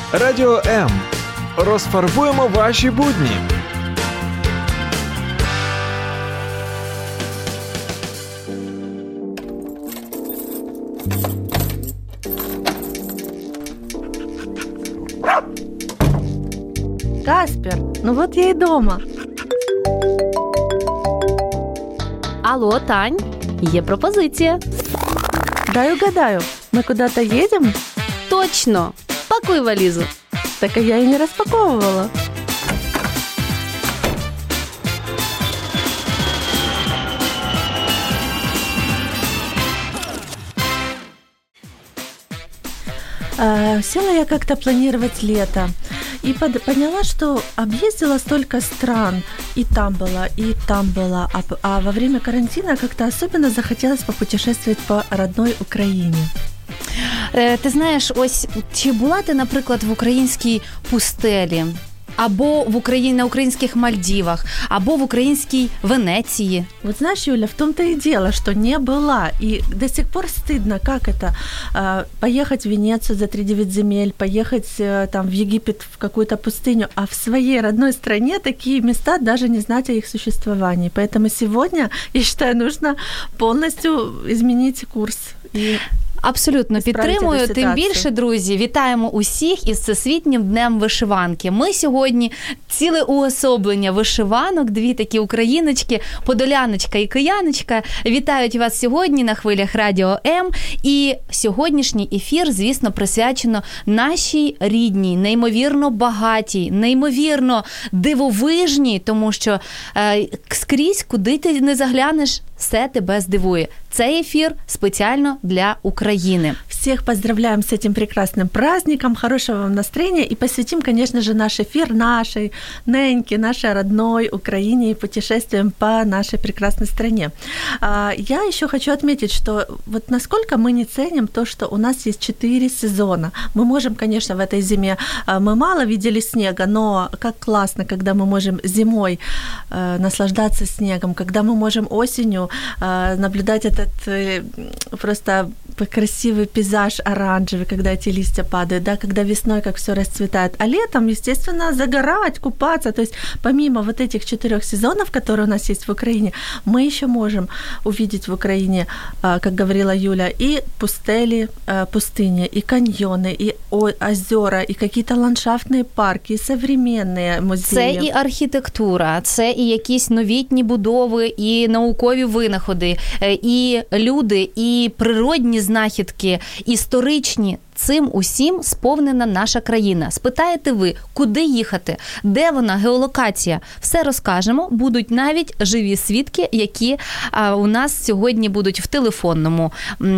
Радіо М. Розфарбуємо ваші будні. Каспер, ну вот я и дома. Алло, Тань, є пропозиція. Дай угадаю, мы куда-то едем? Точно, пакуй валізу. Так я и не распаковывала. Села я как-то планировать лето и поняла, что объездила столько стран, и там была, а во время карантина как-то особенно захотелось попутешествовать по родной Украине. Ти знаєш, ось чи була ти, наприклад, в українській пустелі, або на українських Мальдівах, або в українській Венеції? Вот знаешь, Юля, в том-то и дело, что не была. И до сих пор стыдно, как это, поехать в Венецию за 3-9 земель, поехать там в Египет в какую-то пустыню, а в своей родной стране такие места даже не знать о их существовании. Поэтому сегодня, я считаю, нужно полностью изменить курс и... Абсолютно підтримую. Тим більше, друзі, вітаємо усіх із Всесвітнім днем вишиванки. Ми сьогодні ціле уособлення вишиванок, дві такі україночки, подоляночка і кияночка, вітають вас сьогодні на хвилях Радіо М. І сьогоднішній ефір, звісно, присвячено нашій рідній, неймовірно багатій, неймовірно дивовижній, тому що скрізь, куди ти не заглянеш, все тебе здивує. Цей ефір спеціально для України. Всех поздравляем с этим прекрасным праздником, хорошего вам настроения и посвятим, конечно же, наш эфир нашей неньке, нашей родной Украине и путешествиям по нашей прекрасной стране. Я еще хочу отметить, что вот насколько мы не ценим то, что у нас есть 4 сезона. Мы можем, конечно, в этой зиме, мы мало видели снега, но как классно, когда мы можем зимой наслаждаться снегом, когда мы можем осенью наблюдать этот просто красивый пейзаж оранжевый, когда эти листья падают, да, когда весной как всё расцветает, а летом, естественно, загорать, купаться. То есть помимо вот этих 4 сезонов, которые у нас есть в Украине, мы ещё можем увидеть в Украине, как говорила Юля, и пустели, пустыни, и каньоны, и озера, и какие-то ландшафтные парки, и современные музеї. Це і архітектура, це і якісь новітні будови, і наукові винаходи, і люди, і природні знахідки, історичні. Цим усім сповнена наша країна. Спитаєте ви, куди їхати, де вона, геолокація? Все розкажемо, будуть навіть живі свідки, які у нас сьогодні будуть в телефонному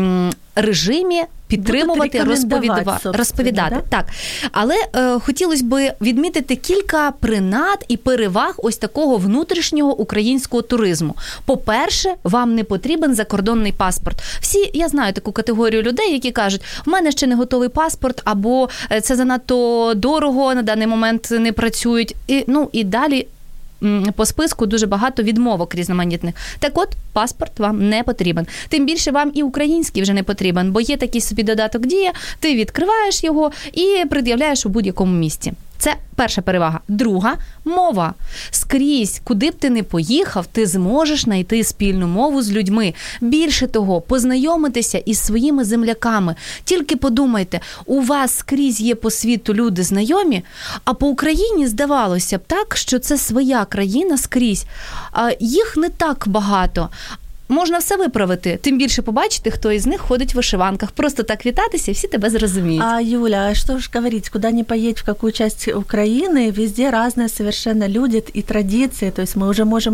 режимі підтримувати, розповідати. Да? Так. Але хотілося б відмітити кілька принад і переваг ось такого внутрішнього українського туризму. По-перше, вам не потрібен закордонний паспорт. Всі, я знаю таку категорію людей, які кажуть, в мене ще не готовий паспорт, або це занадто дорого, на даний момент не працюють. І далі по списку дуже багато відмовок різноманітних. Так от, паспорт вам не потрібен. Тим більше вам і український вже не потрібен, бо є такий собі додаток «Дія», ти відкриваєш його і пред'являєш у будь-якому місці. Це перша перевага. Друга – мова. Скрізь, куди б ти не поїхав, ти зможеш знайти спільну мову з людьми. Більше того, познайомитися із своїми земляками. Тільки подумайте, у вас скрізь є по світу люди знайомі, а по Україні здавалося б так, що це своя країна скрізь. Їх не так багато. Можна все виправити, тим більше побачити, хто із них ходить в вишиванках. Просто так вітатися, всі тебе зрозуміють. Юля, что ж говорить, куда ни поедь, в какую часть Украины, везде разные совершенно люди и традиции. То есть мы уже можем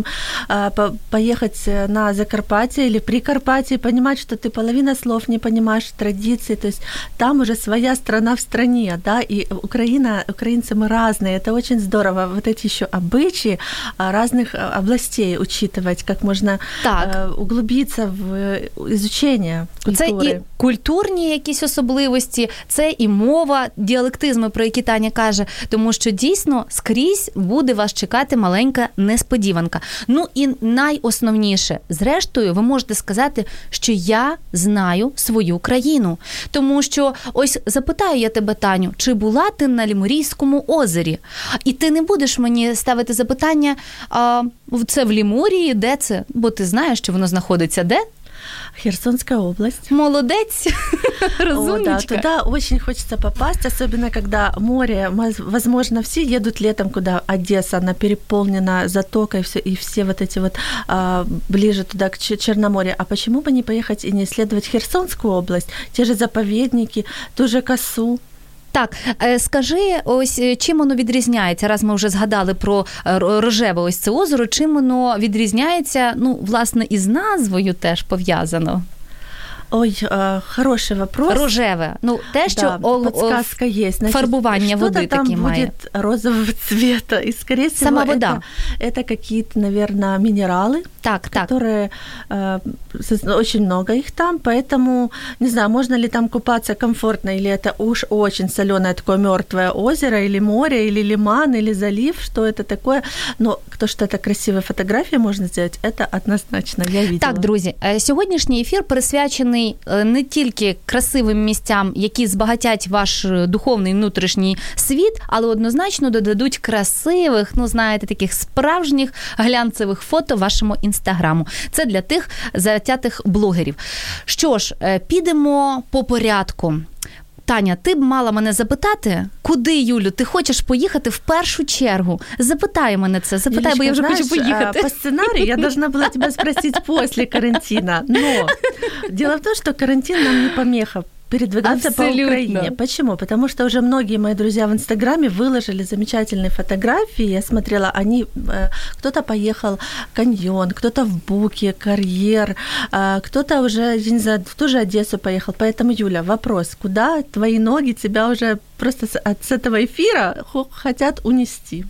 поехать на Закарпатье или Прикарпатье, понимать, что ты половина слов не понимаешь, традиции. То есть там уже своя страна в стране, да, и украинцы мы разные. Это очень здорово. Вот эти еще обычаи разных областей учитывать, как можно углубиться в изучение культури. Це і культурні якісь особливості, це і мова, діалектизми, про які Таня каже, тому що дійсно скрізь буде вас чекати маленька несподіванка. Ну і найосновніше, зрештою, ви можете сказати, що я знаю свою країну. Тому що, ось запитаю я тебе, Таню, чи була ти на Лімурійському озері? І ти не будеш мені ставити запитання, це в Лімурії, де це? Бо ти знаєш, що воно знаходиться де? Херсонская область. Молодец, разумничка. Да, туда очень хочется попасть, особенно когда море, возможно, все едут летом, куда Одесса, она переполнена затокой, и все вот эти вот ближе туда, к Черноморью. А почему бы не поехать и не исследовать Херсонскую область, те же заповедники, ту же Косу? Так, скажи, ось чим воно відрізняється, раз ми вже згадали про рожеве ось це озеро, чим воно відрізняється, ну, власне, із назвою теж пов'язано? Ой, хороший вопрос. Рожеве. Ну, те, що подсказка есть. Значит, фарбування води такі має. Что-то там будет розового цвета. И, скорее всего, сама вода. Это какие-то, наверное, минералы, которые очень много их там, поэтому, не знаю, можно ли там купаться комфортно, или это уж очень солёное такое мёртвое озеро, или море, или лиман, или залив, что это такое. Но то, что это красивые фотографии можно сделать, это однозначно, я видела. Так, друзі, сьогоднішній ефір присвячений не тільки красивим місцям, які збагатять ваш духовний внутрішній світ, але однозначно додадуть красивих, ну, знаєте, таких справжніх глянцевих фото вашому інстаграму. Це для тих затятих блогерів. Що ж, підемо по порядку. Таня, ти б мала мене запитати, куди, Юлю, ти хочеш поїхати в першу чергу? Запитай мене це, запитай, бо я вже хочу поїхати. По сценарию я должна была тебя спросить после карантина, но дело в том, что карантин нам не помеха передвигаться по Украине. Почему? Потому что уже многие мои друзья в Инстаграме выложили замечательные фотографии. Я смотрела, кто-то поехал в каньон, кто-то в Буки, карьер, кто-то уже, я не знаю, в ту же Одессу поехал. Поэтому, Юля, вопрос, куда твои ноги тебя уже просто с этого эфира хотят унести?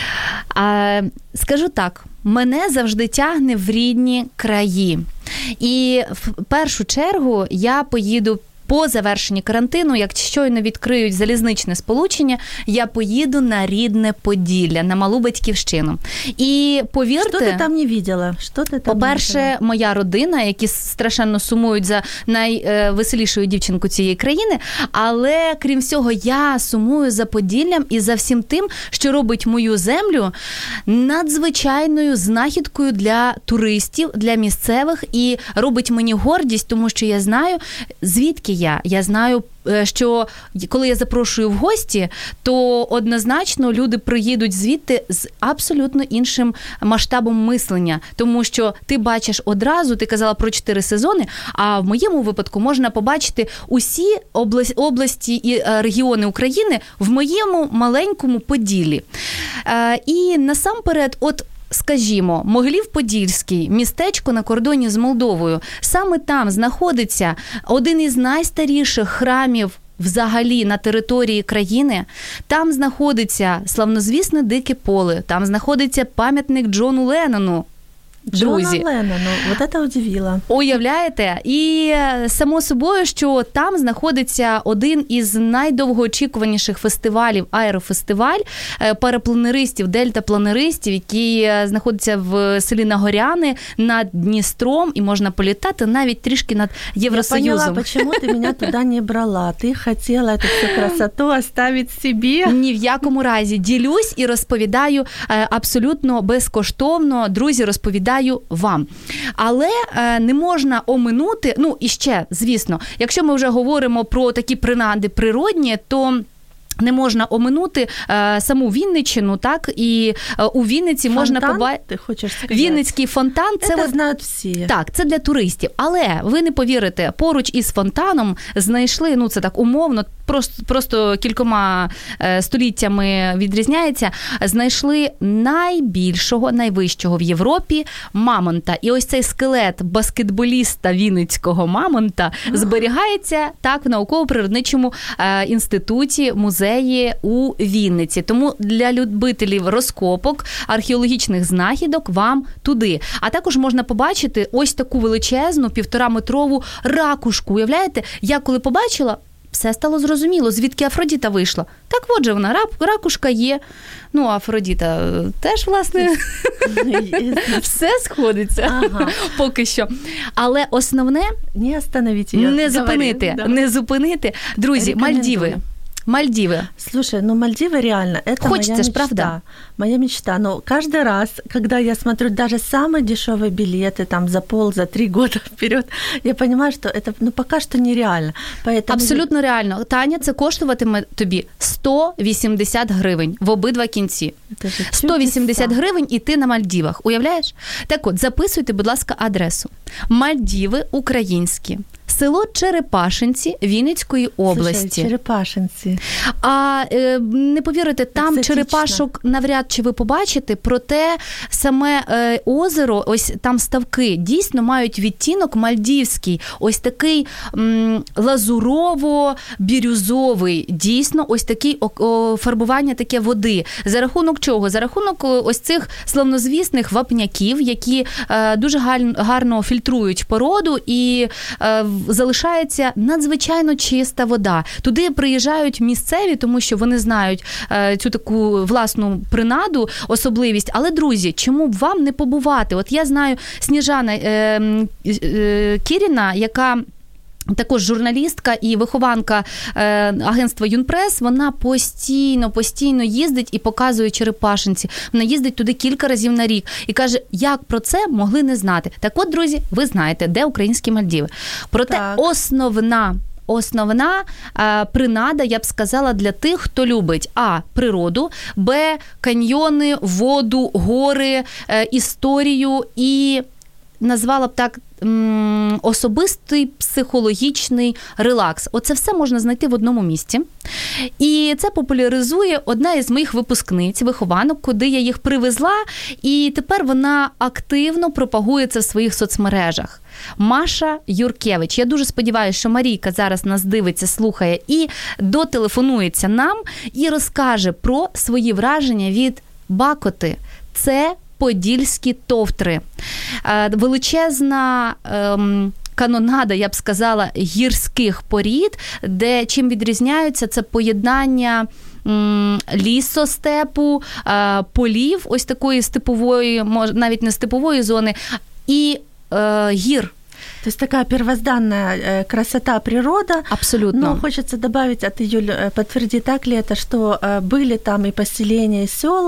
Скажу так, мене завжди тягне в рідні краї. І в першу чергу я поїду по завершенні карантину, як щойно відкриють залізничне сполучення, я поїду на рідне Поділля, на малу батьківщину. І повірте... Що ти там не бачила? По-перше, моя родина, які страшенно сумують за найвеселішою дівчинкою цієї країни, але, крім всього, я сумую за Поділлям і за всім тим, що робить мою землю надзвичайною знахідкою для туристів, для місцевих, і робить мені гордість, тому що я знаю, звідки я знаю, що коли я запрошую в гості, то однозначно люди приїдуть звідти з абсолютно іншим масштабом мислення. Тому що ти бачиш одразу, ти казала про 4 сезони, а в моєму випадку можна побачити усі області і регіони України в моєму маленькому Поділлі. І насамперед, скажімо, Могилів-Подільський, містечко на кордоні з Молдовою. Саме там знаходиться один із найстаріших храмів взагалі на території країни. Там знаходиться славнозвісне Дике поле, там знаходиться пам'ятник Джону Леннону. Друзі. Джона Леннону, вот это удивило. Уявляєте? І само собою, що там знаходиться один із найдовгоочікуваніших фестивалів, аерофестиваль парапланеристів, дельтапланеристів, який знаходиться в селі Нагоряни над Дністром, і можна політати навіть трішки над Євросоюзом. Я поняла, чому ти мене туди не брала. Ти хотіла цю всю красоту оставити собі. Ні в якому разі. Ділюсь і розповідаю абсолютно безкоштовно. Друзі, розповідаю вам. Але не можна оминути, ну і ще, звісно, якщо ми вже говоримо про такі принади природні, то не можна оминути саму Вінниччину, так, і у Вінниці фонтан, можна побачити... Ти хочеш сказати? Вінницький фонтан. Це знають всі. Так, це для туристів. Але ви не повірите, поруч із фонтаном знайшли, ну це так умовно, просто кількома століттями відрізняється, знайшли найбільшого, найвищого в Європі мамонта. І ось цей скелет баскетболіста вінницького мамонта зберігається так в науково-природничому інституті, музеї музеї у Вінниці. Тому для любителів розкопок, археологічних знахідок вам туди. А також можна побачити ось таку величезну 1,5-метрову ракушку. Уявляєте, я коли побачила, все стало зрозуміло, звідки Афродіта вийшла. Так от же вона, ракушка є. Ну, Афродіта теж, власне, все сходиться поки що. Але основне не зупинити. Друзі, Мальдивы. Слушай, Мальдивы реально, это Хочется, моя мечта. правда? Моя мечта. Но каждый раз, когда я смотрю даже самые дешевые билеты, там, за 3 года вперед, я понимаю, что это, пока что нереально. Поэтому... Абсолютно реально. Таня, це коштуватиме тобі 180 гривень в обидва кінці. 180 гривень і ти на Мальдівах. Уявляєш? Так от, записуйте, будь ласка, адресу. Мальдіви українські. Село Черепашинці Вінницької області. Слушай, Черепашинці. А не повірите, там екзотично. Черепашок навряд чи ви побачите, проте саме озеро, ось там ставки, дійсно мають відтінок мальдівський. Ось такий лазурово-бірюзовий, дійсно ось такий фарбування таке води. За рахунок чого? За рахунок ось цих славнозвісних вапняків, які дуже гарно фільтрують породу і залишається надзвичайно чиста вода. Туди приїжджають місцеві, тому що вони знають цю таку власну принаду, особливість. Але, друзі, чому б вам не побувати? От я знаю Сніжана Кіріна, яка також журналістка і вихованка агентства Юнпрес, вона постійно їздить і показує Черепашинці. Вона їздить туди кілька разів на рік і каже, як про це могли не знати. Так от, друзі, ви знаєте, де українські Мальдіви. Проте основна принада, я б сказала, для тих, хто любить природу, каньйони, воду, гори, історію і назвала б так особистий психологічний релакс. Оце все можна знайти в одному місці. І це популяризує одна із моїх випускниць, вихованок, куди я їх привезла, і тепер вона активно пропагує це в своїх соцмережах. Маша Юркевич. Я дуже сподіваюся, що Марійка зараз нас дивиться, слухає і дотелефонується нам і розкаже про свої враження від Бакоти. Це подільські товтри. Величезна канонада, я б сказала, гірських порід, де чим відрізняються, це поєднання лісостепу, полів, ось такої степової, навіть не степової зони, і гір. То есть такая первозданная красота природа. Абсолютно. Но хочется добавить, а ты, Юль, подтверди, так ли это, что были там и поселения, и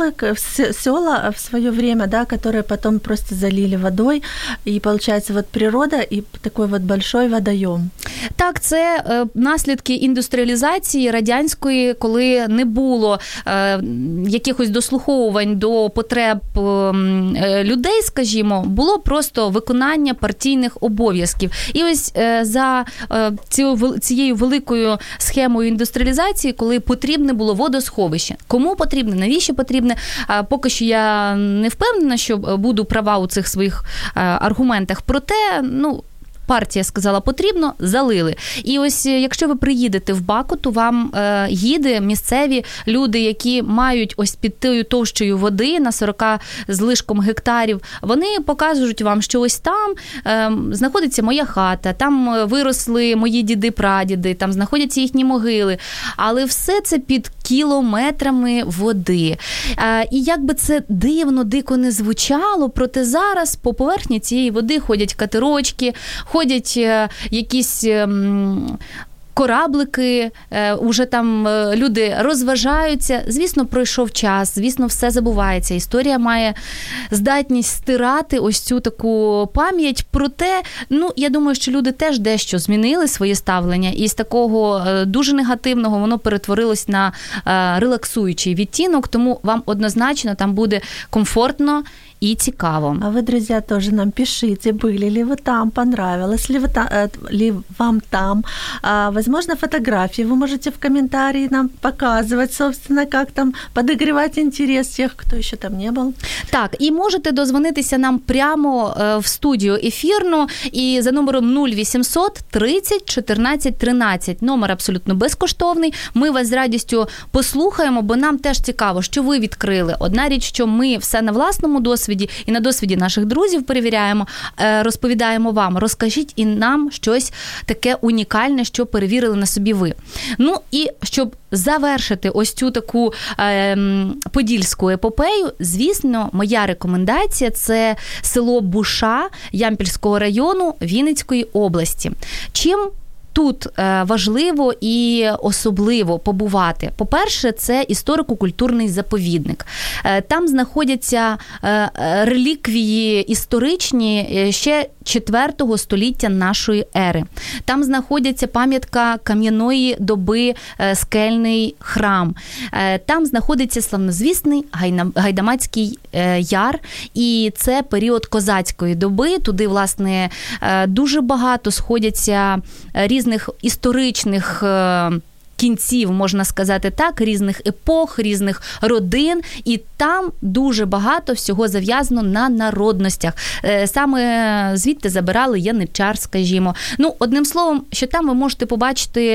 села в свое время, да, которые потом просто залили водой, и получается вот природа и такой вот большой водоем. Так, це наслідки індустріалізації радянської, коли не було якихось дослуховувань до потреб людей, скажімо, було просто виконання партійних обов'язків. І ось за цією великою схемою індустріалізації, коли потрібне було водосховище. Кому потрібне, навіщо потрібне? Поки що я не впевнена, що буду права у цих своїх аргументах. Проте, партія сказала потрібно, залили. І ось якщо ви приїдете в Бакоту, вам гіди, місцеві люди, які мають ось під тою товщою води на 40 з лишком гектарів, вони покажуть вам, що ось там знаходиться моя хата, там виросли мої діди-прадіди, там знаходяться їхні могили. Але все це під кілометрами води. І як би це дивно, дико не звучало, проте зараз по поверхні цієї води ходять катерочки, ходять якісь кораблики, уже там люди розважаються. Звісно, пройшов час, звісно, все забувається. Історія має здатність стирати ось цю таку пам'ять. Проте, я думаю, що люди теж дещо змінили своє ставлення, і з такого дуже негативного воно перетворилось на релаксуючий відтінок, тому вам однозначно там буде комфортно і цікаво. А вы, друзья, тоже нам пишите, были ли вы там, понравилось ли вам там. Возможно, фотографии вы можете в комментарии нам показывать, собственно, как там подогревать интерес тех, кто еще там не был. Так, і можете дозвонитися нам прямо в студію ефірну і за номером 0800 30 14 13. Номер абсолютно безкоштовний. Ми вас з радістю послухаємо, бо нам теж цікаво, що ви відкрили. Одна річ, що ми все на власному досвіді і на досвіді наших друзів перевіряємо, розповідаємо вам. Розкажіть і нам щось таке унікальне, що перевірили на собі ви. Ну і щоб завершити ось цю таку подільську епопею, звісно, моя рекомендація – це село Буша Ямпільського району Вінницької області. Чим тут важливо і особливо побувати? По-перше, це історико-культурний заповідник. Там знаходяться реліквії історичні ще 4 століття нашої ери. Там знаходиться пам'ятка кам'яної доби, скельний храм. Там знаходиться славнозвісний Гайдамацький яр, і це період козацької доби. Туди, власне, дуже багато сходяться різних історичних кінців, можна сказати так, різних епох, різних родин, і там дуже багато всього зав'язано на народностях. Саме звідти забирали яничар, скажімо. Ну, одним словом, що там ви можете побачити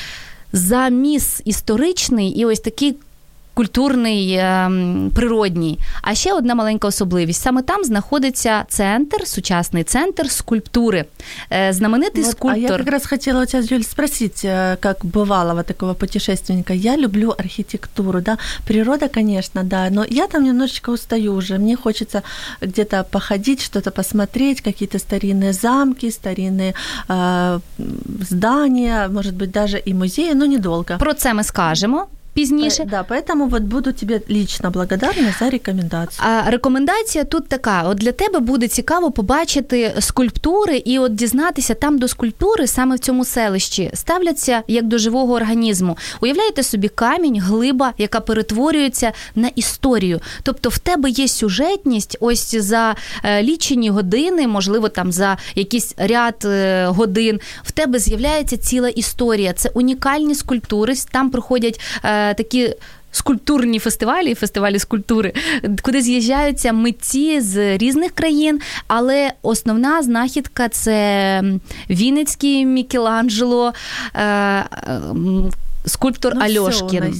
заміс історичний і ось такий культурний, природній. А ще одна маленька особливість. Саме там знаходиться центр, сучасний центр скульптури. Знаменитий скульптор. А я как раз хотела у тебя, Юль, спросить, как бывалого такого путешественника. Я люблю архитектуру, да, природа, конечно, да, но я там немножечко устаю уже. Мне хочется где-то походить, что-то посмотреть, какие-то старинные замки, старинные здания, может быть, даже и музеи, но недолго. Про це ми скажемо пізніше. Да, поэтому вот буду тебе лично благодарна за рекомендацію. А рекомендація тут така. От для тебе буде цікаво побачити скульптури і от дізнатися, там до скульптури саме в цьому селищі ставляться як до живого організму. Уявляєте собі камінь, глиба, яка перетворюється на історію. Тобто в тебе є сюжетність ось за лічені години, можливо, там за якийсь ряд годин. В тебе з'являється ціла історія. Це унікальні скульптури. Там проходять такі скульптурні фестивалі скульптури, куди з'їжджаються митці з різних країн, але основна знахідка – це Вінницький Мікеланджело, скульптор Альошкін.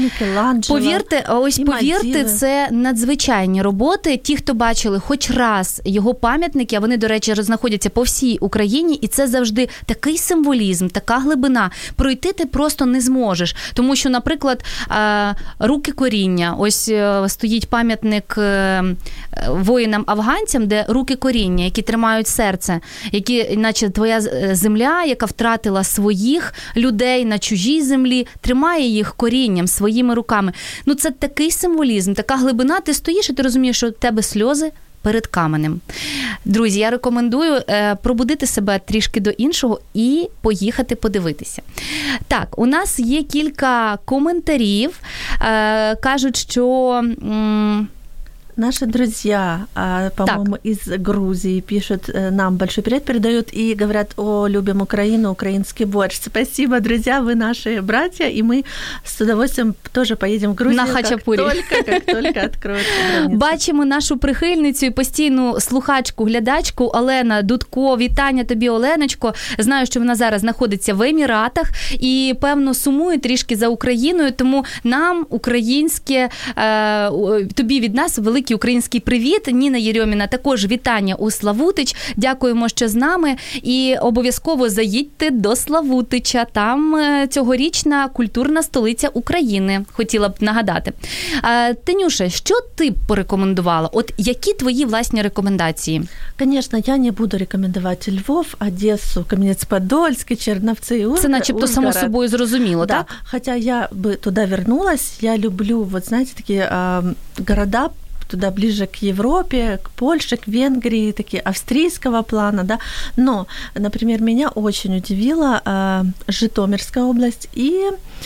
Повірте, це надзвичайні роботи. Ті, хто бачили хоч раз його пам'ятники, а вони, до речі, знаходяться по всій Україні, і це завжди такий символізм, така глибина. Пройти ти просто не зможеш. Тому що, наприклад, руки коріння. Ось стоїть пам'ятник воїнам-афганцям, де руки коріння, які тримають серце, які, наче твоя земля, яка втратила своїх людей на чужій землі, тримає їх корінням, своїми руками. Ну, це такий символізм, така глибина. Ти стоїш і ти розумієш, що в тебе сльози перед каменем. Друзі, я рекомендую пробудити себе трішки до іншого і поїхати подивитися. Так, у нас є кілька коментарів. Кажуть, що... Наши друзья, по-моему, из Грузии пишут нам большой привет, передают и говорят: о, любим Украину, украинский борщ. Спасибо, друзья, вы наши братья, и мы с удовольствием тоже поедем в Грузию, на хачапурі. Как только откроют границы. Бачимо нашу прихильницю і постійну слухачку, глядачку Олена Дудко. Вітання тобі, Оленочко. Знаю, що вона зараз знаходиться в Еміратах і, певно, сумує трішки за Україною, тому нам українське, тобі від нас великий український привіт. Ніна Єрьоміна, також вітання у Славутич. Дякуємо, що з нами. І обов'язково заїдьте до Славутича. Там цьогорічна культурна столиця України. Хотіла б нагадати. Танюша, що ти б порекомендувала? От які твої власні рекомендації? Конечно, я не буду рекомендувати Львов, Одесу, Кам'янець-Подольський, Черновці, Ужгород. Це начебто само собою зрозуміло, да. Так? Хотя я бы туда вернулась. Я люблю, вот знаете, такие города, туда ближе к Европе, к Польше, к Венгрии, такие австрийского плана, да. Но, например, меня очень удивила Житомирская область и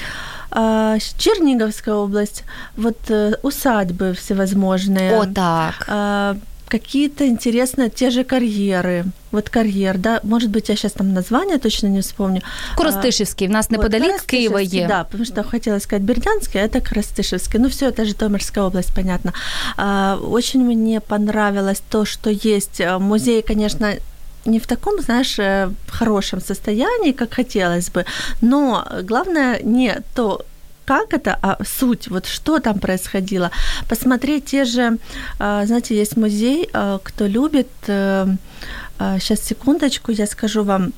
Черниговская область, вот усадьбы всевозможные. О, так. Какие-то интересные те же карьеры. Вот карьер, да, может быть, я сейчас там название точно не вспомню. Коростишівський, в нас неподалік Києва є. Да, потому что хотела сказать Бердянский, а это Коростишевский. Ну, все, это Житомирская область, понятно. Очень мне понравилось то, что есть музей, конечно, не в таком, знаешь, хорошем состоянии, как хотелось бы, но главное не то, как это, а суть, вот что там происходило. Посмотреть те же, знаете, есть музей, кто любит, сейчас, секундочку, я скажу вам,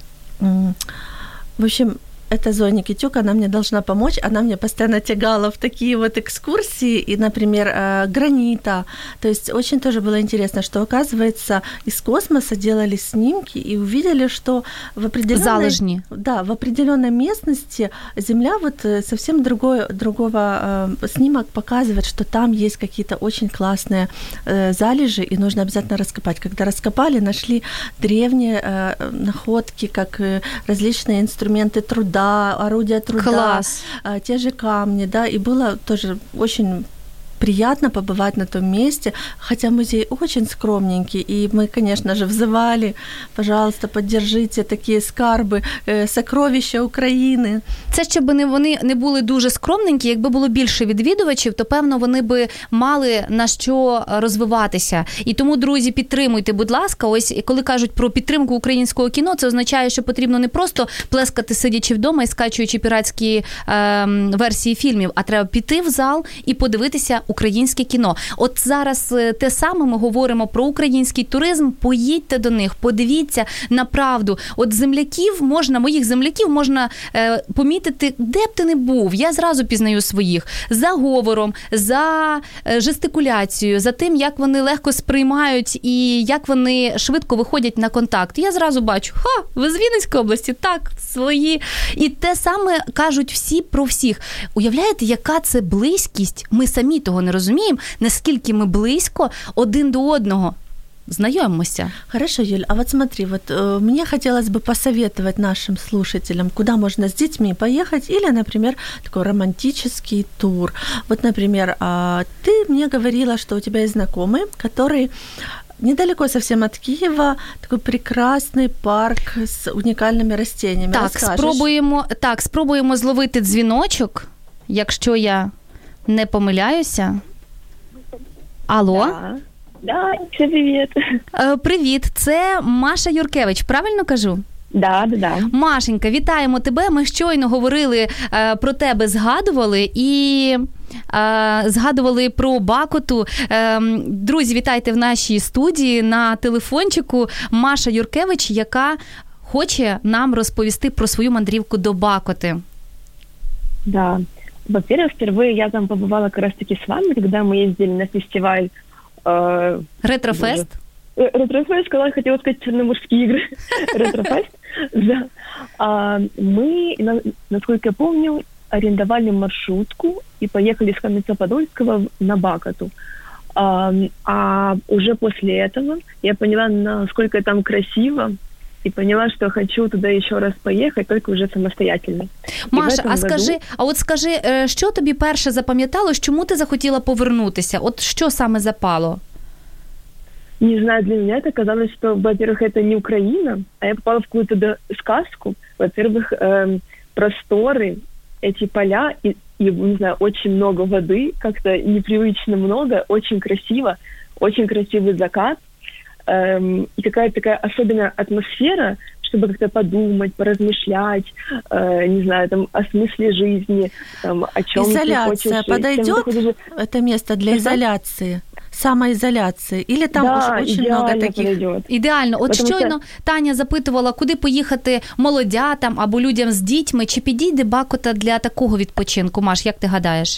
в общем, это Зоя Никитюк, она мне должна помочь, она мне постоянно тягала в такие вот экскурсии, и, например, гранита, то есть очень тоже было интересно, что, оказывается, из космоса делали снимки и увидели, что в определенной... Да, в определенной местности Земля вот совсем другого снимок показывает, что там есть какие-то очень классные залежи, и нужно обязательно раскопать. Когда раскопали, нашли древние находки, как различные инструменты труда, орудия труда, Класс. Те же камни, да, и было тоже очень приятно побывать на том месте, хотя музей очень скромненький, и мы, конечно же, взывали, пожалуйста, поддержите такие скарби, сокровища України. Це щоб вони не були дуже скромненькі, якби було більше відвідувачів, то, певно, вони би мали на що розвиватися. І тому, друзі, підтримуйте, будь ласка, ось коли кажуть про підтримку українського кіно, це означає, що потрібно не просто плескати, сидячи вдома і скачуючи піратські версії фільмів, а треба піти в зал і подивитися українське кіно. От зараз те саме ми говоримо про український туризм. Поїдьте до них, подивіться на правду. От моїх земляків можна помітити, де б ти не був. Я зразу пізнаю своїх. За говором, за жестикуляцією, за тим, як вони легко сприймають і як вони швидко виходять на контакт. Я зразу бачу, ви з Вінницької області? Так, свої. І те саме кажуть всі про всіх. Уявляєте, яка це близькість? Ми самі того не розуміємо, наскільки ми близько один до одного. Знайомимося. Хорошо, Юль, а вот смотри, вот мне хотелось бы посоветовать нашим слушателям, куда можно с детьми поехать, или, например, такой романтический тур. Вот, например, ты мне говорила, что у тебя есть знакомый, который недалеко совсем от Киева, такой прекрасный парк с уникальными растениями. Так, спробуємо зловити дзвіночок, якщо я не помиляюся. Алло? Да, всем привет. Привіт, це Маша Юркевич, правильно кажу? Да. Машенька, вітаємо тебе. Ми щойно говорили про тебе, згадували про Бакоту. Друзі, вітайте в нашій студії на телефончику Маша Юркевич, яка хоче нам розповісти про свою мандрівку до Бакоти. Да. Во-первых, впервые я там побывала как раз-таки с вами, когда мы ездили на фестиваль... Ретрофест? Ретрофест, когда я хотела сказать Черноморские игры. Ретрофест, да. Мы, насколько я помню, арендовали маршрутку и поехали с Каменца-Подольского на Бакоту. А уже после этого я поняла, насколько там красиво, и поняла, что хочу туда еще раз поехать, только уже самостоятельно. Маша, скажи, що тобі перше запам'яталось, чому ти захотіла повернутися? От що саме запало? Не знаю, для меня это казалось, что, во-первых, это не Украина, а я попала в какую-то сказку. Во-первых, просторы, эти поля и, не знаю, очень много воды, как-то непривычно много, очень красиво, очень красивый закат. И какая-то такая особенная атмосфера, чтобы как-то подумать, поразмышлять, не знаю, там, о смысле жизни, там, о чем ты хочешь. Изоляция подойдет? Это место для изоляции? Самоізоляції? Или там уже очень много таких? Подойдет. Ідеально. От щойно Таня запитувала, куди поїхати молодятам або людям з дітьми. Чи підійде Бакота для такого відпочинку? Маш, як ти гадаєш?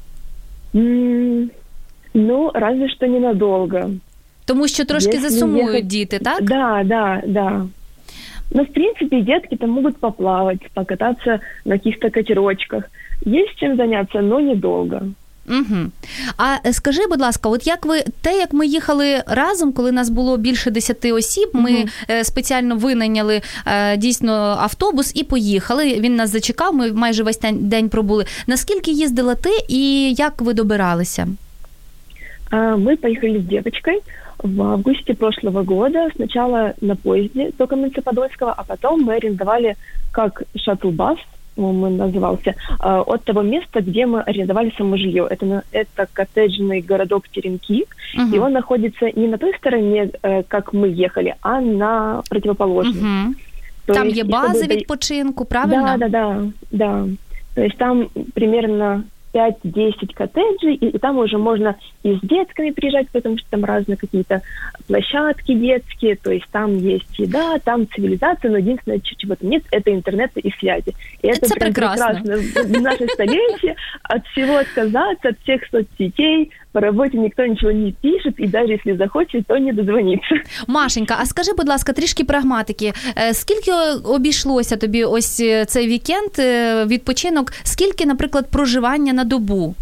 Ну, разве что ненадолго. Тому що трошки засумують діти, так? Да. Но, в принципе, детки там могут поплавать, покататься на каких-то катерочках. Есть чем заняться, но недолго. Угу. А скажи, будь ласка, от як ми їхали разом, коли нас було більше 10 осіб, ми спеціально винайняли дійсно автобус і поїхали. Він нас зачекав, ми майже весь день пробули. Наскільки їздила ти і як ви добиралися? Мы поехали с девочкой в августе прошлого года. Сначала на поезде до Каменца-Подольского, а потом мы арендовали как шаттл-бас, он назывался, от того места, где мы арендовали само жилье. Это коттеджный городок Теремки, и он находится не на той стороне, как мы ехали, а на противоположной. Там есть базы відпочинку, правильно? Да. То есть там примерно 5-10 коттеджей, и там уже можно и с детками приезжать, потому что там разные какие-то площадки детские, то есть там есть еда, там цивилизация, но единственное, чего там нет, это интернета и связи. И это прекрасно. В наше столетие от всего отказаться, от всех соцсетей, по работе никто ничего не пишет, і навіть якщо захоче, то не дозвониться. Машенька, а скажи, будь ласка, трішки прагматики. Скільки обійшлося тобі ось цей вікенд, відпочинок, скільки, наприклад, проживання на добу?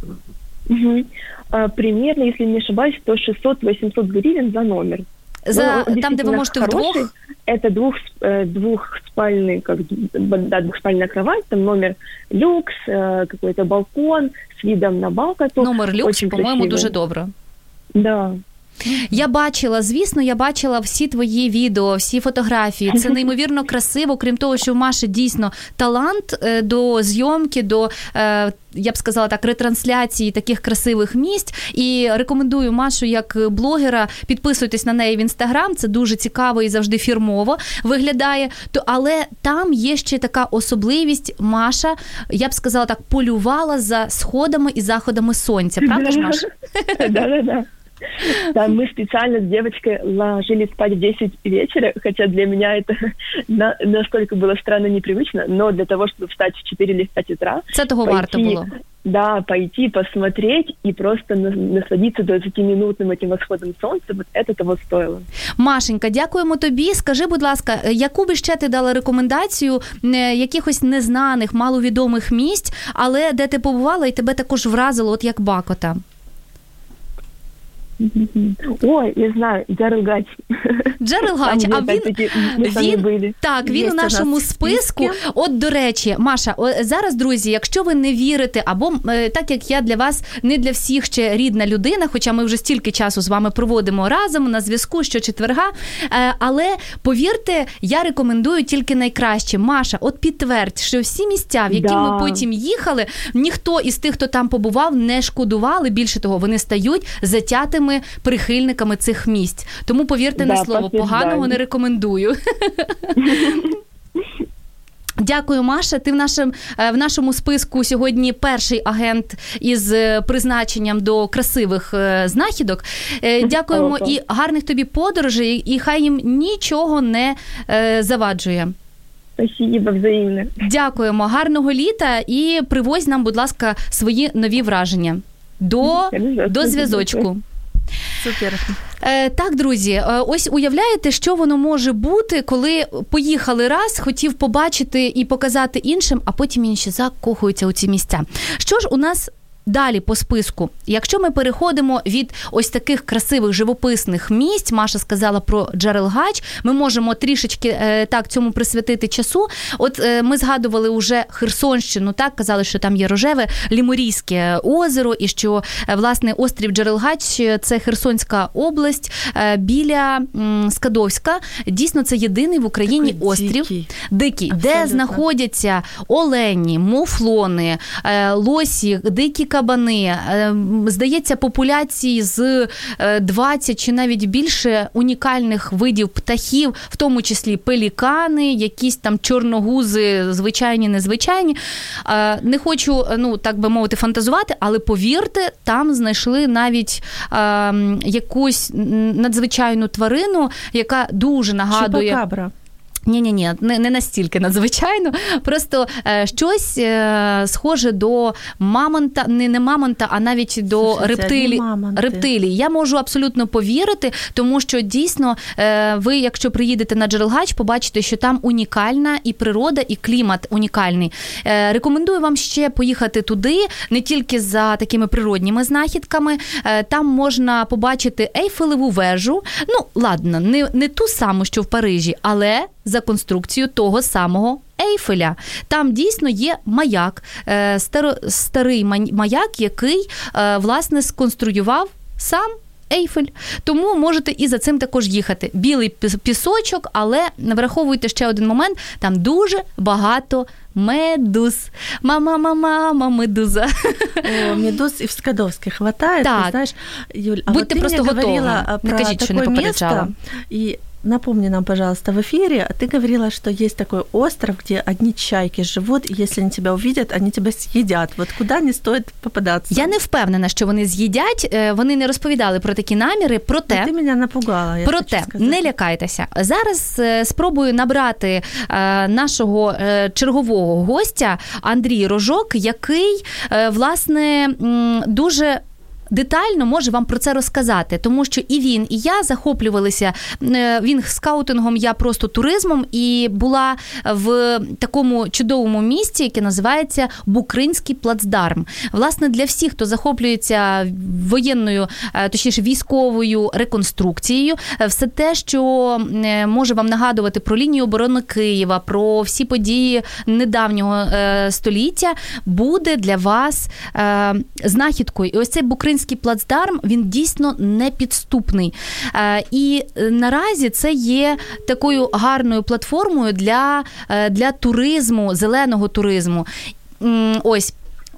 Примерно, если не ошибаюсь, то 600-800 гривен за номер. Там, де ви можете вдвох? Это двухспальная кровать, там номер люкс, какой-то балкон с видом на Балтику. Номер люкс, по-моєму, дуже добре. Да. Я бачила всі твої відео, всі фотографії. Це неймовірно красиво, крім того, що в Маші дійсно талант до зйомки, до, я б сказала так, ретрансляції таких красивих місць. І рекомендую Машу як блогера, підписуйтесь на неї в Інстаграм, це дуже цікаво і завжди фірмово виглядає. Але там є ще така особливість, Маша, я б сказала так, полювала за сходами і заходами сонця. Правда ж, Маша? Да. Да, мы специально с девочкой ложились спать в 10 вечера, хотя для меня это настолько было странно непривычно, но для того, чтобы встать в 4 или в 5 утра... Це того варто було. Да, пойти, посмотреть и просто насладиться 20-минутным этим восходом солнца, вот это того стоило. Машенька, дякуємо тобі. Скажи, будь ласка, яку би ще ти дала рекомендацію якихось незнаних, маловідомих місць, але де ти побувала і тебе також вразило, от як Бакота? Ой, я знаю, Джерел Гач. Джерел Гач, а він у нашому списку. От, до речі, Маша, зараз, друзі, якщо ви не вірите, або так як я для вас, не для всіх ще рідна людина, хоча ми вже стільки часу з вами проводимо разом на зв'язку щочетверга, але повірте, я рекомендую тільки найкраще. Маша, от підтвердь, що всі місця, в які ми потім їхали, ніхто із тих, хто там побував, не шкодували, більше того, вони стають затятими прихильниками цих місць. Тому повірте на слово, поганого не рекомендую. Дякую, Маша. Ти в нашому списку сьогодні перший агент із призначенням до красивих знахідок. Дякуємо і гарних тобі подорожей, і хай їм нічого не заваджує. Спасибо, взаємно. Дякуємо. Гарного літа і привозь нам, будь ласка, свої нові враження. До зв'язочку. Супер. Так, друзі, ось уявляєте, що воно може бути, коли поїхали раз, хотів побачити і показати іншим, а потім інші закохуються у ці місця. Що ж у нас далі по списку? Якщо ми переходимо від ось таких красивих живописних місць, Маша сказала про Джерел Гач, ми можемо трішечки так цьому присвятити часу. От ми згадували уже Херсонщину, так, казали, що там є рожеве Лімурійське озеро і що, власне, острів Джерел Гач – це Херсонська область біля Скадовська. Дійсно, це єдиний в Україні острів дикий, де знаходяться олені, муфлони, лосі, дикі кабани, здається, популяції з 20 чи навіть більше унікальних видів птахів, в тому числі пелікани, якісь там чорногузи, звичайні, незвичайні. Не хочу, так би мовити, фантазувати, але повірте, там знайшли навіть якусь надзвичайну тварину, яка дуже нагадує... Чупакабра. Ні, не настільки надзвичайно. Просто щось схоже до мамонта, не мамонта, а навіть до рептилій. Я можу абсолютно повірити, тому що дійсно ви, якщо приїдете на Джерелгач, побачите, що там унікальна і природа, і клімат унікальний. Рекомендую вам ще поїхати туди, не тільки за такими природніми знахідками. Там можна побачити Ейфелеву вежу. Ну, ладно, не ту саму, що в Парижі, але за конструкцію того самого Ейфеля. Там дійсно є маяк, старий маяк, який, власне, сконструював сам Ейфель. Тому можете і за цим також їхати. Білий пісочок, але враховуйте ще один момент, там дуже багато медуз. Мама, медуза. Медуз и в Скадовске хватает. Так. Ты знаешь, Юль, Будьте просто готові. Не кажіть, що не попереджала. И напомни нам, пожалуйста, в эфире, ты говорила, что есть такой остров, где одни чайки живут, и если они тебя увидят, они тебя съедят. Вот куда не стоит попадаться? Я не впевнена, що вони з'їдять. Вони не розповідали про такі наміри, проте... Ти мене напугала, я проте, не лякайтеся. Зараз спробую набрати нашого чергового гостя Андрій Рожок, який, власне, дуже детально може вам про це розказати, тому що і він, і я захоплювалися, він скаутингом, я просто туризмом, і була в такому чудовому місці, яке називається Букринський плацдарм. Власне, для всіх, хто захоплюється воєнною, точніше військовою реконструкцією, все те, що може вам нагадувати про лінію оборони Києва, про всі події недавнього століття, буде для вас знахідкою. І ось цей Букринський плацдарм, він дійсно непідступний. І наразі це є такою гарною платформою для туризму, зеленого туризму. Ось.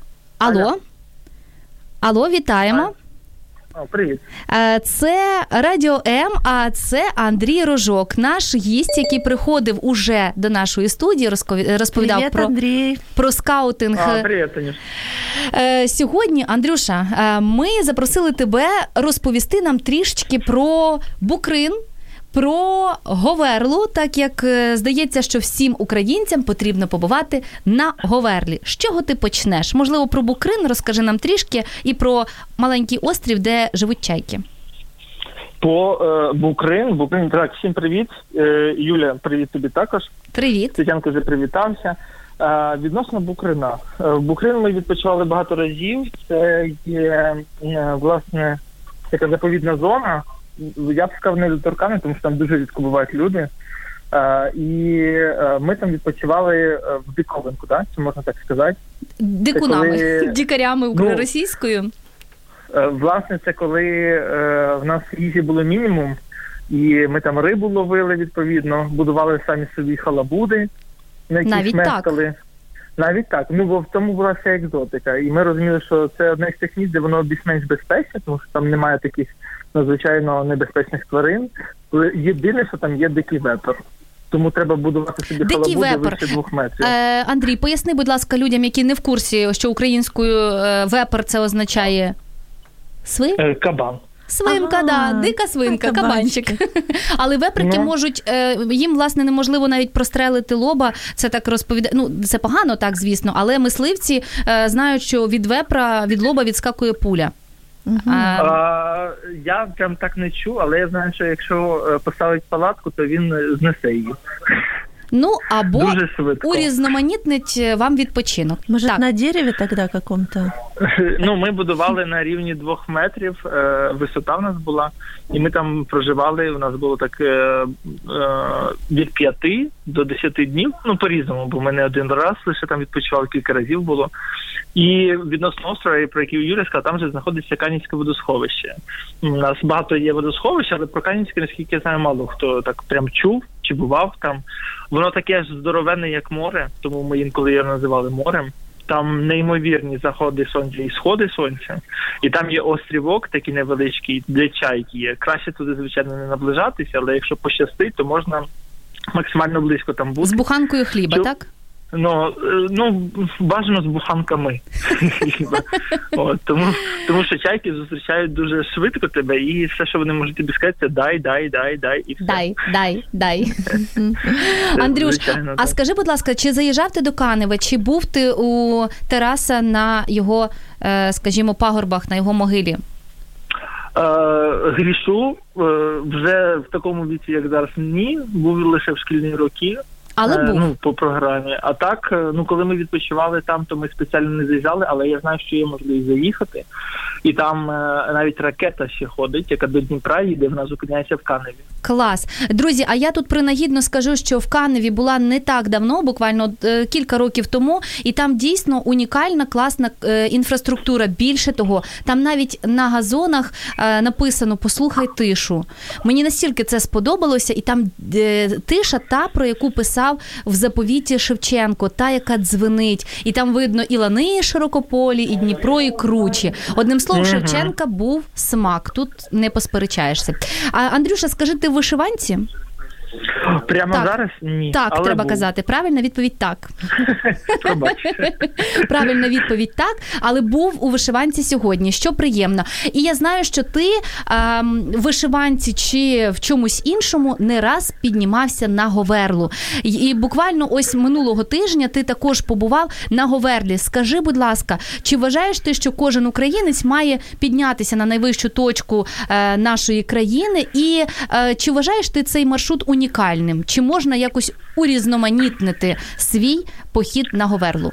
Алло, вітаємо. Привіт. Це Радіо М, а це Андрій Рожок, наш гість, який приходив уже до нашої студії, розповідав про скаутинг. Привіт, Танюш. Сьогодні, Андрюша, ми запросили тебе розповісти нам трішечки про Букрин, про Говерлу, так як здається, що всім українцям потрібно побувати на Говерлі. З чого ти почнеш? Можливо, про Букрин розкажи нам трішки і про маленький острів, де живуть чайки. Букрин, так, всім привіт. Юля, привіт тобі також. Привіт. Тетянко вже привітався. Відносно Букрина. В Букрин ми відпочивали багато разів. Це є, власне, така заповідна зона. Я б сказав, недоторканна, тому що там дуже рідко бувають люди. І ми там відпочивали в диковинку, так? Чи можна так сказати? Дикунами, дікарями українською. Власне, це коли в нас їжі було мінімум, і ми там рибу ловили, відповідно, будували самі собі халабуди, на яких мешкали. Навіть так. Ну, бо в тому була вся екзотика. І ми розуміли, що це одне з тих місць, де воно більш-менш безпечне, тому що там немає таких надзвичайно небезпечних тварин. Єдине, що там є дикий вепер. Тому треба будувати собі халабуди вище 2 метрів. Андрій, поясни, будь ласка, людям, які не в курсі, що українською вепер це означає кабан. Свинка, дика свинка, кабанчик. Але веприки можуть, їм, власне, неможливо навіть прострелити лоба, це так розповідає, це погано так, звісно, але мисливці знають, що від вепра, від лоба відскакує пуля. Я прям так не чув, але я знаю, що якщо поставить палатку, то він знесе її. Або урізноманітнить вам відпочинок. Може, на дереві тоді каком-то? Ми будували на рівні 2 метрів, висота в нас була, і ми там проживали, у нас було так від 5 до 10 днів, по-різному, бо ми не один раз лише там відпочивали, кілька разів було. І відносно острова, про який Юля сказала, там же знаходиться Канівське водосховище. У нас багато є водосховищ, але про Канівське, наскільки я знаю, мало хто так прям чув чи бував там. Воно таке ж здоровенне, як море, тому ми інколи його називали морем. Там неймовірні заходи сонця і сходи сонця. І там є острівок такий невеличкий, де чайки є. Краще туди, звичайно, не наближатися, але якщо пощастить, то можна максимально близько там бути. З буханкою хліба, так? Ну, бажано з буханками. Тому що чайки зустрічають дуже швидко тебе, і все, що вони можуть тобі сказати, це дай, і все. Дай. Андрюш, а скажи, будь ласка, чи заїжджав ти до Канева, чи був ти у Тараса на його, скажімо, пагорбах, на його могилі? Грішу, вже в такому віці, як зараз, ні, був лише в шкільні роки. Але був. По програмі. А так, коли ми відпочивали там, то ми спеціально не заїжджали, але я знаю, що є можливість заїхати. І там навіть ракета ще ходить, яка до Дніпра їде, вона зупиняється в Каневі. Клас. Друзі, а я тут принагідно скажу, що в Каневі була не так давно, буквально кілька років тому, і там дійсно унікальна, класна інфраструктура. Більше того, там навіть на газонах написано «Послухай тишу». Мені настільки це сподобалося, і там тиша та, про яку писав в заповіті Шевченко, та, яка дзвенить. І там видно і лани широкополі, і Дніпро, і кручі. Одним словом, Шевченка був смак. Тут не посперечаєшся. А, Андрюша, скажи, ти в вишиванці? Прямо так. Зараз ні. Так, але треба був. казати. Правильна відповідь – так. Пробачте. Правильна відповідь – так, але був у вишиванці сьогодні, що приємно. І я знаю, що ти в вишиванці чи в чомусь іншому не раз піднімався на Говерлу. І буквально ось минулого тижня ти також побував на Говерлі. Скажи, будь ласка, чи вважаєш ти, що кожен українець має піднятися на найвищу точку нашої країни? І чи вважаєш ти цей маршрут унікальним? Чи можна якось урізноманітнити свій похід на Говерлу?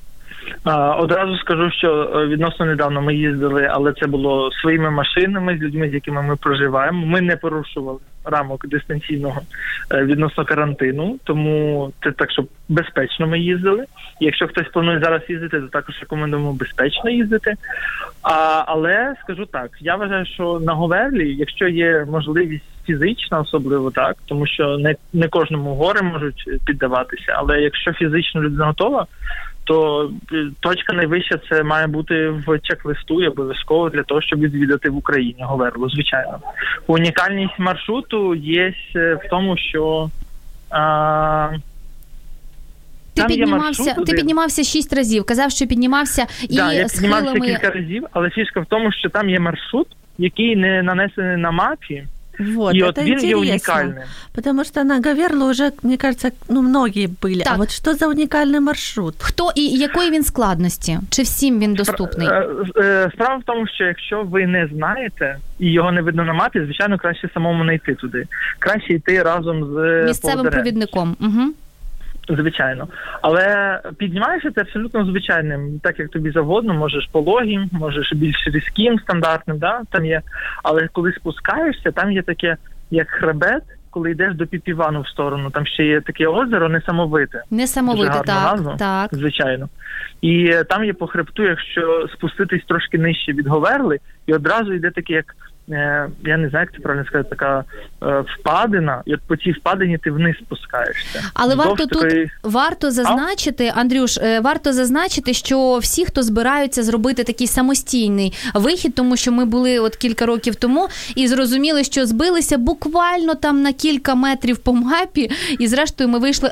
Одразу скажу, що відносно недавно ми їздили, але це було своїми машинами, з людьми, з якими ми проживаємо. Ми не порушували рамок дистанційного відносно карантину, тому це так, що безпечно ми їздили. Якщо хтось планує зараз їздити, то також рекомендуємо безпечно їздити. Але скажу так, я вважаю, що на Говерлі, якщо є можливість фізична, особливо так, тому що не кожному гори можуть піддаватися, але якщо фізично людина готова, то точка найвища це має бути в чек-листу і обов'язково для того, щоб відвідати в Україні Говерлу, звичайно. Унікальність маршруту є в тому, що ти піднімався 6 разів, казав, що піднімався і я з хилами... піднімався кілька разів, але фішка в тому, що там є маршрут, який не нанесений на мапі. Вот, и это вот він є унікальним. Потому что на Говерлу уже, мне кажется, многие были. Так. А вот что за унікальний маршрут? Хто і якої він складності? Чи всім він доступний? Справа в тому, що якщо ви не знаєте і його не видно на мапі, звичайно, краще самому не йти туди. Краще йти разом з місцевим провідником. Угу. Звичайно. Але піднімаєшся ти абсолютно звичайним, так як тобі завгодно, можеш пологим, можеш більш різким, стандартним, да, там є. Але коли спускаєшся, там є таке, як хребет, коли йдеш до Піпівану в сторону, там ще є таке озеро несамовите. Несамовите, так, так. Звичайно. І там є по хребту, якщо спуститись трошки нижче від Говерли, і одразу йде таке, як я не знаю, як це правильно сказати, така впадина, і от по цій впадині ти вниз спускаєшся. Але варто зазначити, Андрюш, варто зазначити, що всі, хто збираються зробити такий самостійний вихід, тому що ми були от кілька років тому і зрозуміли, що збилися буквально там на кілька метрів по мапі, і зрештою ми вийшли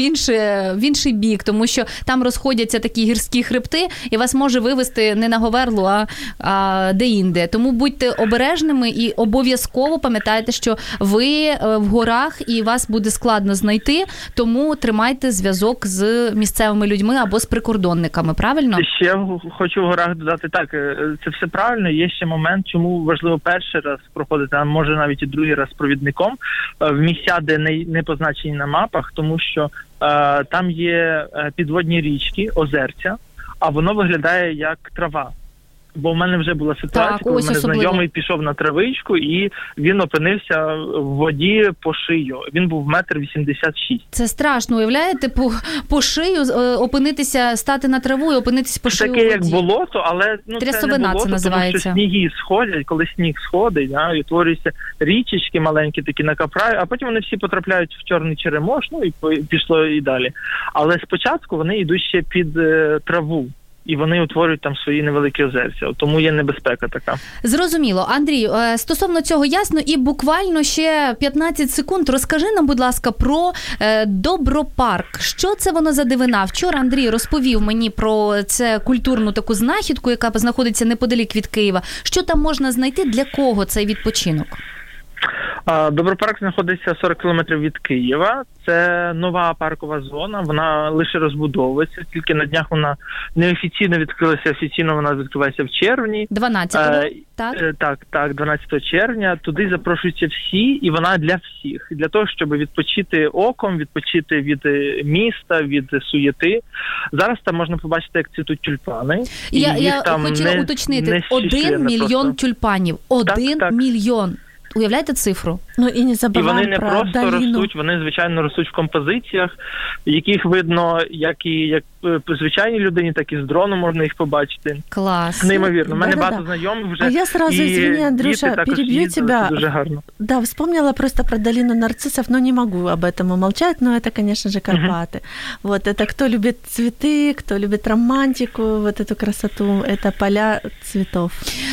в інший бік, тому що там розходяться такі гірські хребти, і вас може вивести не на Говерлу, а де-інде. Тому будьте обережні і обов'язково пам'ятайте, що ви в горах і вас буде складно знайти, тому тримайте зв'язок з місцевими людьми або з прикордонниками, правильно? Ще хочу в горах додати, так, це все правильно, є ще момент, чому важливо перший раз проходити, а може навіть і другий раз провідником, в місця, де не позначені на мапах, тому що там є підводні річки, озерця, а воно виглядає як трава. Бо в мене вже була ситуація, коли мене знайомий пішов на травичку, і він опинився в воді по шию. Він був 1,86 м. Це страшно, уявляєте, по шию опинитися, стати на траву і опинитися по шию у воді. Таке, як болото, але це не болото, це називається. Тому що сніги сходять, коли сніг сходить, і утворюються річечки маленькі такі на Капраю, а потім вони всі потрапляють в Чорний Черемош, і пішло і далі. Але спочатку вони йдуть ще під траву. і вони утворюють там свої невеликі озерця. Тому є небезпека така. Зрозуміло. Андрій, стосовно цього ясно, і буквально ще 15 секунд. Розкажи нам, будь ласка, про Добропарк. Що це воно за дивина? Вчора Андрій розповів мені про це культурну таку знахідку, яка знаходиться неподалік від Києва. Що там можна знайти? Для кого цей відпочинок? Добропарк знаходиться 40 кілометрів від Києва. Це нова паркова зона, вона лише розбудовується, тільки на днях вона неофіційно відкрилася, офіційно вона відкривається в червні. 12-го, так? Так, 12 червня. Туди запрошуються всі, і вона для всіх. Для того, щоб відпочити оком, відпочити від міста, від суєти. Зараз там можна побачити, як цвітуть тюльпани. Я хотіла уточнити, 1 мільйон тюльпанів. 1 мільйон. Уявляєте цифру? Ну і не забуваємо і вони не про просто долину. ростуть, вони, звичайно, ростуть в композиціях, яких видно як по звичайній людині, так і з дрону можна їх побачити. Клас. Неймовірно. У мене багато знайомих вже. А я сразу, извини, Андрюша, перебью тебя. Дуже гарно. Да, вспомнила просто про долину нарциссов, но не могу об этом умолчать, но это, конечно же, Карпаты. Вот, это кто любит цветы, кто любит романтику, вот эту красоту, это поля цветов.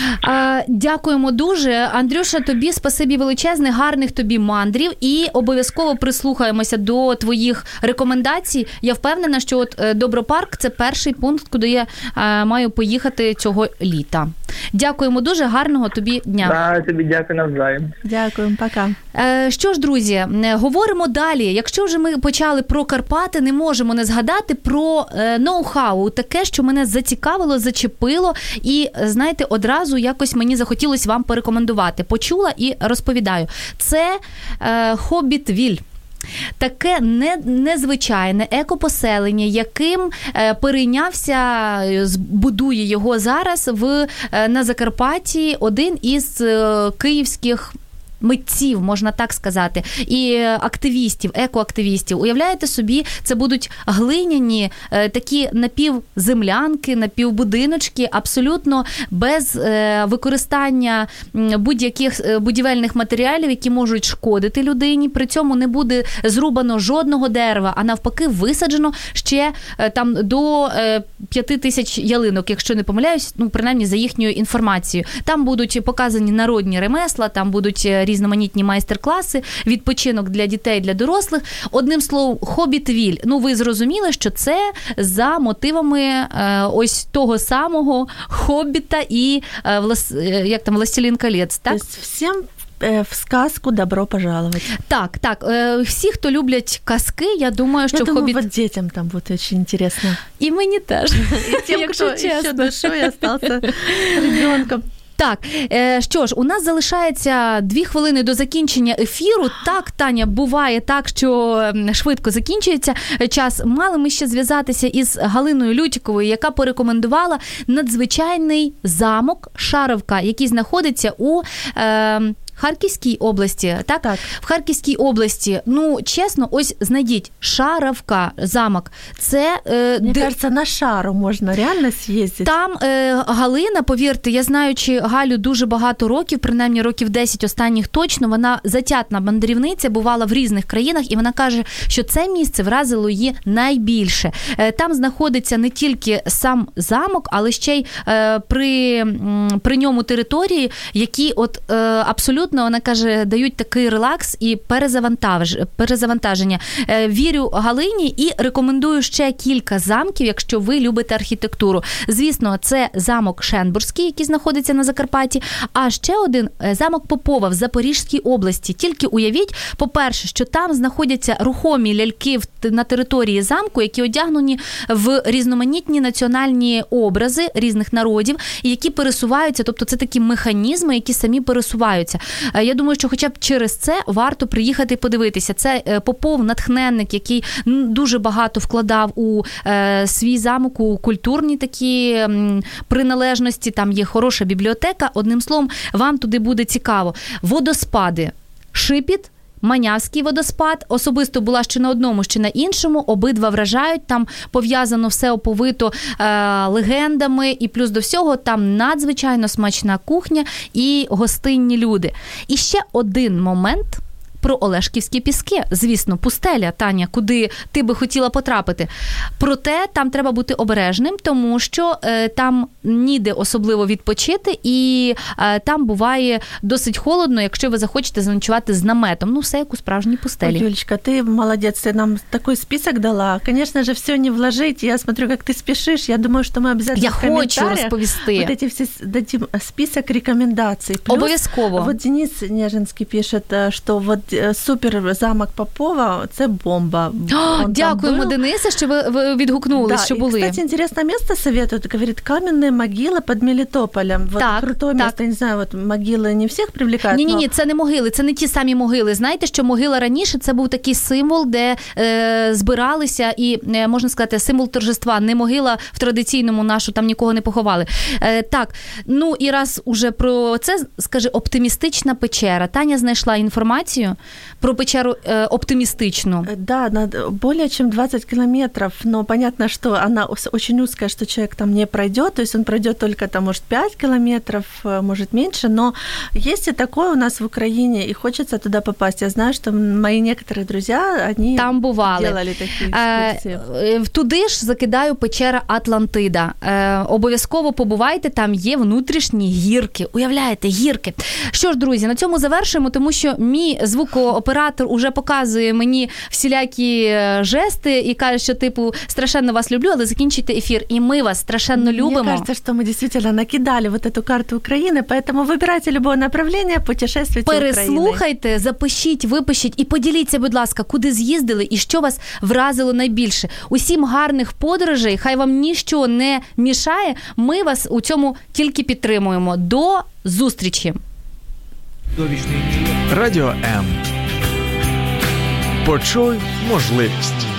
Дякуємо дуже. Андрюша, тобі спасибі величезне, гарних тобі мандрів і обов'язково прислухаємося до твоїх рекомендацій. Я впевнена, що от Добропарк – це перший пункт, куди я маю поїхати цього літа. Дякуємо дуже, гарного тобі дня. Да, тобі дякую навзаєм. Дякуємо, пока. Що ж, друзі, говоримо далі. Якщо вже ми почали про Карпати, не можемо не згадати про ноу-хау. Таке, що мене зацікавило, зачепило і, знаєте, одразу якось мені захотілося вам порекомендувати. Почула і розповідаю. Це Хоббітвіль. Таке незвичайне екопоселення, яким перейнявся, будує його зараз на Закарпатті один із київських митців, можна так сказати, і активістів, екоактивістів. Уявляєте собі, це будуть глиняні такі напівземлянки, напівбудиночки, абсолютно без використання будь-яких будівельних матеріалів, які можуть шкодити людині. При цьому не буде зрубано жодного дерева, а навпаки висаджено ще там до 5000 ялинок, якщо не помиляюсь, ну, принаймні за їхньою інформацією. Там будуть показані народні ремесла, там будуть різноманітні майстер-класи, відпочинок для дітей, для дорослих. Одним словом, Хоббітвіль. Ну, ви зрозуміли, що це за мотивами ось того самого Хоббіта і, як там, Властелін колець, так? Тобто всім в сказку добро пожаловать. Так, так. Всі, хто люблять казки, я думаю, що я думаю, Хоббіт... вот детям там будет очень интересно. І мені теж. И тем, кто еще душой остался ребенком. Так, що ж, у нас залишається 2 хвилини до закінчення ефіру. Так, Таня, буває так, що швидко закінчується час. Мали ми ще зв'язатися із Галиною Лютіковою, яка порекомендувала надзвичайний замок Шаровка, який знаходиться у Харківській області, так? Так. В Харківській області, ну, чесно, ось знайдіть, Шаровка, замок. Це... Мне кажется, на Шару можна реально з'їздити. Там Галина, повірте, я знаючи Галю дуже багато років, принаймні років 10 останніх точно, вона затятна мандрівниця, бувала в різних країнах, і вона каже, що це місце вразило її найбільше. Там знаходиться не тільки сам замок, але ще й при ньому території, які от абсолютно, вона каже, дають такий релакс і перезавантаження. Вірю Галині і рекомендую ще кілька замків, якщо ви любите архітектуру. Звісно, це замок Шенбурзький, який знаходиться на Закарпатті, а ще один замок Попова в Запорізькій області. Тільки уявіть, по-перше, що там знаходяться рухомі ляльки на території замку, які одягнені в різноманітні національні образи різних народів, і які пересуваються, тобто це такі механізми, які самі пересуваються. Я думаю, що хоча б через це варто приїхати і подивитися. Це Попов, натхненник, який дуже багато вкладав у свій замок, у культурні такі приналежності, там є хороша бібліотека. Одним словом, вам туди буде цікаво. Водоспади. Шипіт, Манявський водоспад. Особисто була ще на одному, ще на іншому. Обидва вражають. Там пов'язано все оповито легендами. І плюс до всього там надзвичайно смачна кухня і гостинні люди. І ще один момент. про Олешківські піски. Звісно, пустеля, Таня, куди ти би хотіла потрапити. Проте там треба бути обережним, тому що там ніде особливо відпочити, і там буває досить холодно, якщо ви захочете заночувати з наметом. Ну, все як у справжній пустелі. Ой, Юлечка, ты молодец, ты нам такой список дала. Конечно же, все не вложить. Я смотрю, как ты спешишь. Я думаю, что мы обязательно в комментариях розповісти. вот эти все дадим список рекомендаций. Плюс, Обов'язково. вот Денис Нежинский пишет, что вот супер замок Попова, це бомба. Дякуємо, Денисе, що ви відгукнулись, да, що були. И, кстати, интересное место советуют. Говорит, каменные могилы под Мелитополем. Вот так, крутое так. место. Не знаю, вот могилы не всех привлекают. Ні, це не могили, це не ті самі могили. Знаєте, що могила раніше це був такий символ, де збиралися і, можна сказати, символ торжества. Не могила в традиційному нашу, там нікого не поховали. Так, ну і раз уже про це, скажи, оптимістична печера. Таня знайшла інформацію про печеру оптимістичну. Да, более чем 20 километров, но понятно, что она очень узкая, что человек там не пройдет, то есть он пройдет только там, может, 5 километров, может, меньше, но есть и такое у нас в Украине, и хочется туда попасть. Я знаю, что мои некоторые друзья, они там бували. Делали такі екскурсії. Туди ж закидаю печера Атлантида. Обов'язково побувайте, там є внутрішні гірки. Уявляєте, гірки. Що ж, друзі, на цьому завершуємо, тому що мій звукооператор уже показує мені всілякі жести і каже, що, типу, страшенно вас люблю, але закінчуйте ефір. І ми вас страшенно любимо. Мне кажется, что мы действительно накидали вот эту карту Украины, поэтому выбирайте любое направление, путешествуйте Украиной. Переслухайте, запишіть, випишіть і поділіться, будь ласка, куди з'їздили і що вас вразило найбільше. Усім гарних подорожей, хай вам ніщо не мішає, ми вас у цьому тільки підтримуємо. До зустрічі! Радіо М. Почуй можливість.